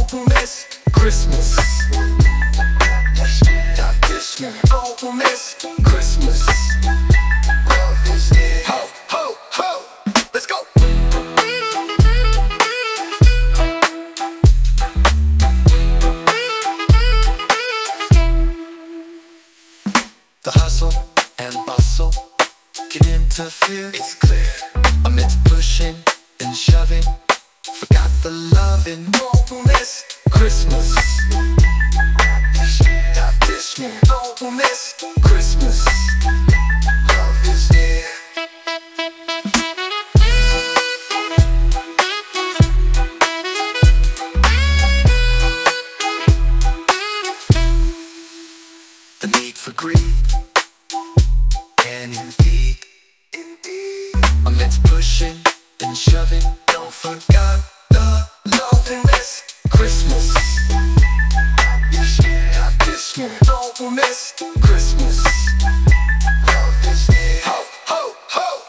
Don't miss Christmas. Not this year. Don't miss Christmas. Love is near. Ho, ho, ho. Let's go. The hustle and bustle can interfere, it's clear. Amidst pushing and shoving, forgot the loving. Don't miss Christmas. Not this year. Don't miss Christmas. Love is near. The need for greed and indeed, amidst pushing and shoving, don't forget the love and miss Christmas. Not this year. Don't miss Christmas. Love is near. Ho, ho, ho.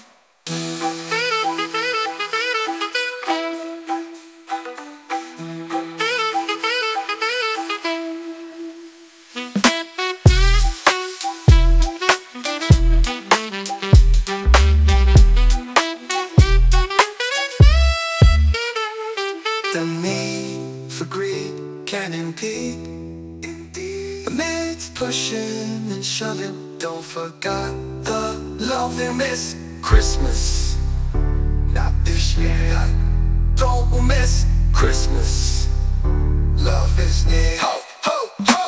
The need for greed can impede. Amidst pushing and shoving, don't forget the love and miss Christmas. Not this year. Don't miss Christmas. Love is near. Ho, ho, ho.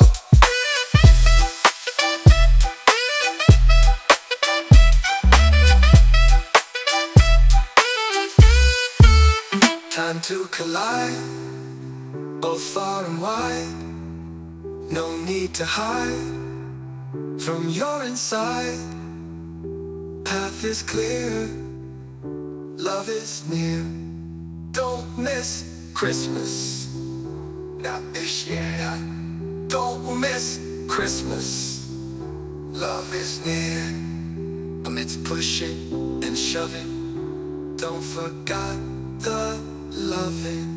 Time to collide, both far and wide. No need to hide from your inside. Path is clear, love is near. Don't miss Christmas. Not this year. Don't miss Christmas. Love is near. Amidst pushing and shoving, don't forget the loving.